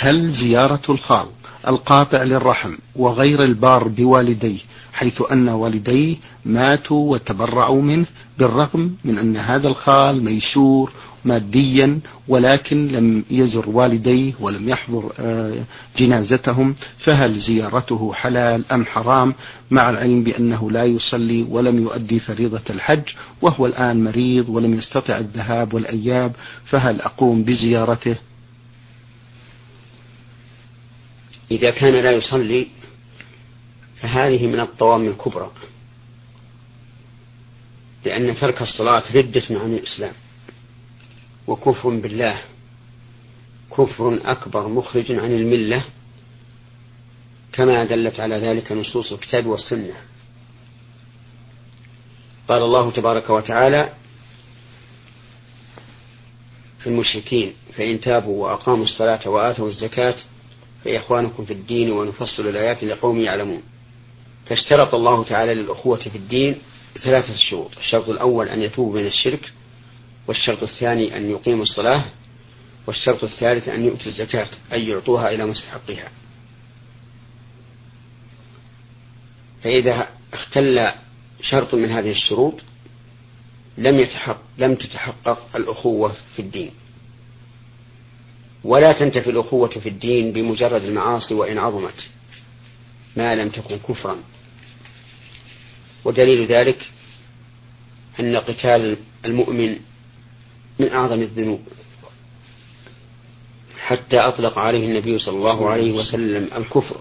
هل زيارة الخال القاطع للرحم وغير البار بوالديه حيث أن والديه ماتوا وتبرعوا منه بالرغم من أن هذا الخال ميسور ماديا ولكن لم يزر والديه ولم يحضر جنازتهم، فهل زيارته حلال أم حرام مع العلم بأنه لا يصلي ولم يؤدي فريضة الحج وهو الآن مريض ولم يستطع الذهاب والأياب، فهل أقوم بزيارته؟ إذا كان لا يصلي فهذه من الطوام الكبرى، لأن ترك الصلاة ردة عن الإسلام وكفر بالله، كفر أكبر مخرج عن الملة، كما دلت على ذلك نصوص الكتاب والسنة. قال الله تبارك وتعالى في المشركين: فإن تابوا وأقاموا الصلاة وآتوا الزكاة فإخوانكم في الدين ونفصل الآيات لقوم يعلمون. فاشترط الله تعالى للأخوة في الدين 3 شروط: الشرط الأول أن يتوبوا من الشرك، والشرط الثاني أن يقيموا الصلاة، والشرط الثالث أن يؤتوا الزكاة أي يعطوها إلى مستحقها. فإذا اختل شرط من هذه الشروط لم تتحقق الأخوة في الدين، ولا تنتفي الأخوة في الدين بمجرد المعاصي وإن عظمت ما لم تكن كفرا. ودليل ذلك أن قتال المؤمن من أعظم الذنوب، حتى أطلق عليه النبي صلى الله عليه وسلم الكفر،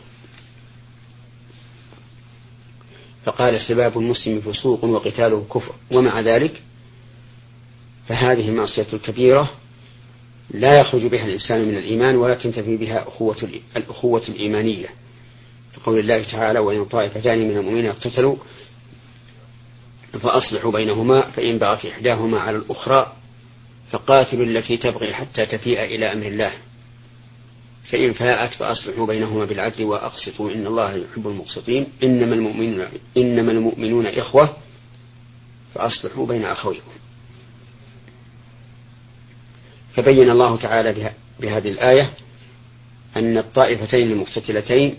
فقال: سباب المسلم فسوق وقتاله كفر. ومع ذلك فهذه المعصية الكبيرة لا يخرج بها الإنسان من الإيمان ولا تنتفي بها الأخوة الإيمانية، لقول الله تعالى: وإن طائفتان من المؤمنين اقتتلوا فأصلحوا بينهما فإن بغت إحداهما على الأخرى فقاتلوا التي تبغي حتى تفيء إلى أمر الله فإن فاءت فأصلحوا بينهما بالعدل وأقسطوا إن الله يحب المقسطين إنما المؤمنون إخوة فأصلحوا بين أخويكم. فبين الله تعالى بهذه الآية أن الطائفتين المقتتلتين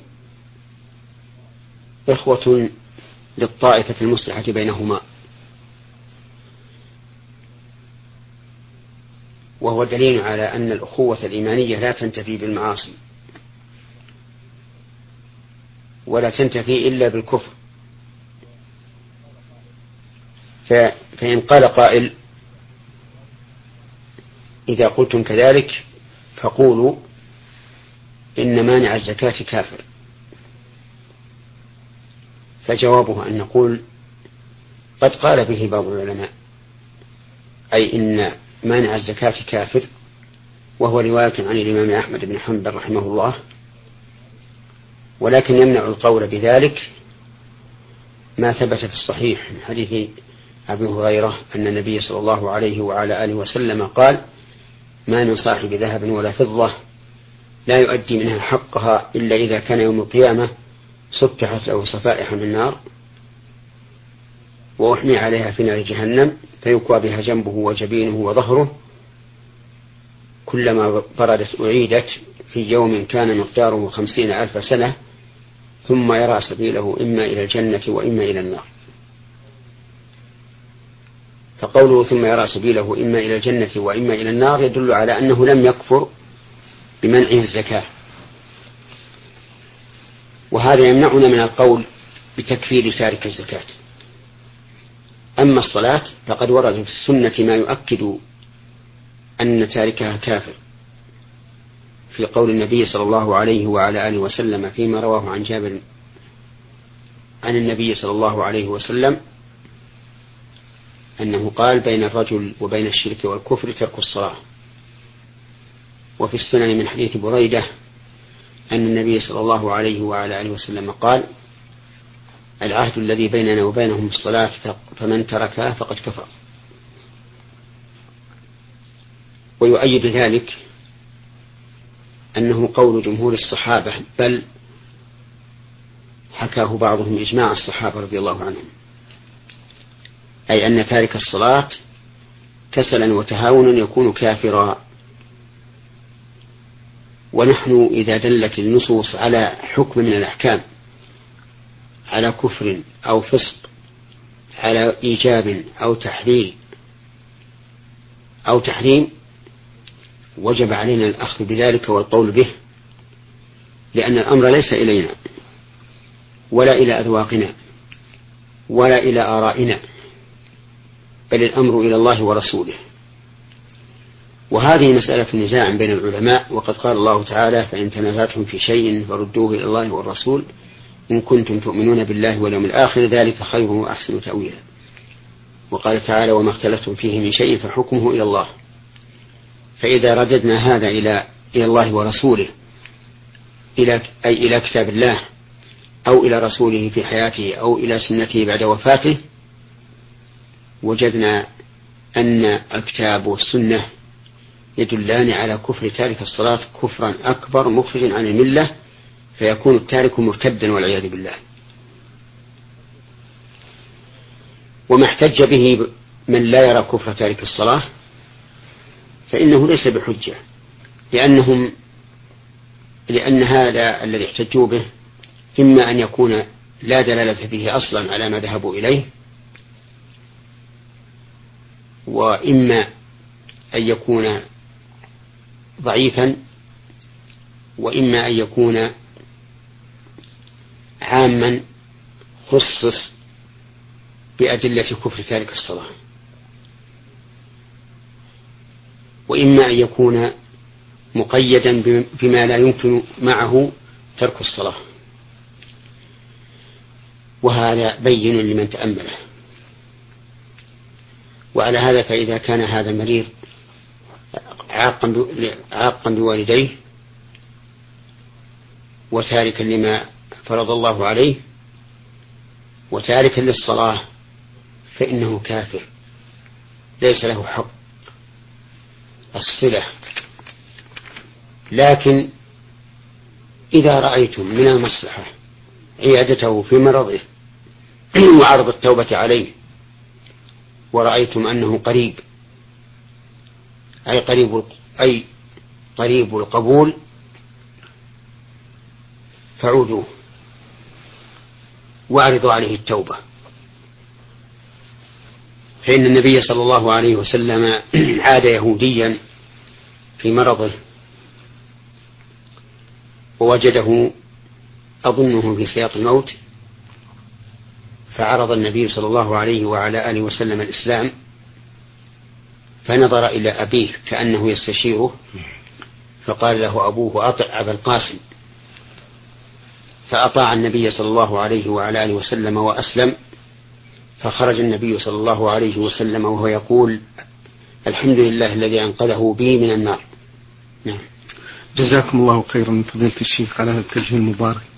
إخوة للطائفة المصلحة بينهما، وهو دليل على أن الأخوة الإيمانية لا تنتفي بالمعاصي ولا تنتفي إلا بالكفر. فإن قال قائل: إذا قلتم كذلك فقولوا إن مانع الزكاة كافر، فجوابه أن نقول: قد قال به بعض العلماء، أي إن مانع الزكاة كافر، وهو رواية عن الإمام أحمد بن حنبل رحمه الله، ولكن يمنع القول بذلك ما ثبت في الصحيح من حديث أبي هريرة أن النبي صلى الله عليه وعلى آله وسلم قال: ما من صاحب ذهب ولا فضة لا يؤدي منها حقها إلا إذا كان يوم القيامة سفحت له صفائح من نار وأحمي عليها في نار جهنم فيكوى بها جنبه وجبينه وظهره كلما بردت أعيدت في يوم كان مقداره 50,000 سنة ثم يرى سبيله إما إلى الجنة وإما إلى النار. فقوله ثم يرى سبيله إما إلى الجنة وإما إلى النار يدل على أنه لم يكفر بمنعه الزكاة، وهذا يمنعنا من القول بتكفير تارك الزكاة. أما الصلاة فقد ورد في السنة ما يؤكد أن تاركها كافر، في قول النبي صلى الله عليه وعلى آله وسلم فيما رواه عن جابر عن النبي صلى الله عليه وسلم أنه قال: بين الرجل وبين الشرك والكفر ترك الصلاة. وفي السنن من حديث بريدة أن النبي صلى الله عليه وعلى آله وسلم قال: العهد الذي بيننا وبينهم الصلاة فمن تركها فقد كفر. ويؤيد ذلك أنه قول جمهور الصحابة، بل حكاه بعضهم إجماع الصحابة رضي الله عنهم، أي أن تارك الصلاة كسلا وتهاونا يكون كافرا. ونحن إذا دلت النصوص على حكم من الأحكام، على كفر أو فسق، على إيجاب أو تحليل أو تحريم، وجب علينا الأخذ بذلك والقول به، لأن الأمر ليس إلينا ولا إلى أذواقنا ولا إلى آرائنا، بل الأمر إلى الله ورسوله. وهذه مسألة نزاع بين العلماء، وقد قال الله تعالى: فإن تنازعتم في شيء فردوه إلى الله والرسول إن كنتم تؤمنون بالله واليوم الآخر ذلك خير وأحسن تأويلا. وقال تعالى: وما اختلفتم فيه من شيء فحكمه إلى الله. فإذا رددنا هذا إلى الله ورسوله، أي إلى كتاب الله أو إلى رسوله في حياته أو إلى سنته بعد وفاته، وجدنا أن الكتاب والسنة يدلان على كفر تارك الصلاة كفرا أكبر مخرجا عن الملة، فيكون التارك مرتدا والعياذ بالله. وما احتج به من لا يرى كفر تارك الصلاة فإنه ليس بحجة، لأن هذا الذي احتجوا به إما أن يكون لا دلالة فيه أصلا على ما ذهبوا إليه، وإما أن يكون ضعيفا، وإما أن يكون عاما خصص بأدلة كفر تارك الصلاة، وإما أن يكون مقيدا بما لا يمكن معه ترك الصلاة، وهذا بين لمن تأمله. وعلى هذا فإذا كان هذا المريض عاقا بوالديه وتاركا لما فرض الله عليه وتاركا للصلاة فإنه كافر، ليس له حق الصلة. لكن إذا رأيتم من المصلحة عيادته في مرضه وعرض التوبة عليه، ورأيتم أنه قريب أي قريب القبول، فعودوه واعرضوا عليه التوبة. فإن النبي صلى الله عليه وسلم عاد يهوديا في مرضه ووجده أظنه في سياق الموت، فعرض النبي صلى الله عليه وعلى آله وسلم الإسلام، فنظر إلى أبيه كأنه يستشيره، فقال له أبوه: أطع أبا القاسم. فأطاع النبي صلى الله عليه وعلى آله وسلم وأسلم، فخرج النبي صلى الله عليه وسلم وهو يقول: الحمد لله الذي أنقذه بي من النار. نعم. جزاكم الله خيرا فضيلة الشيخ على هذا التوجيه المبارك.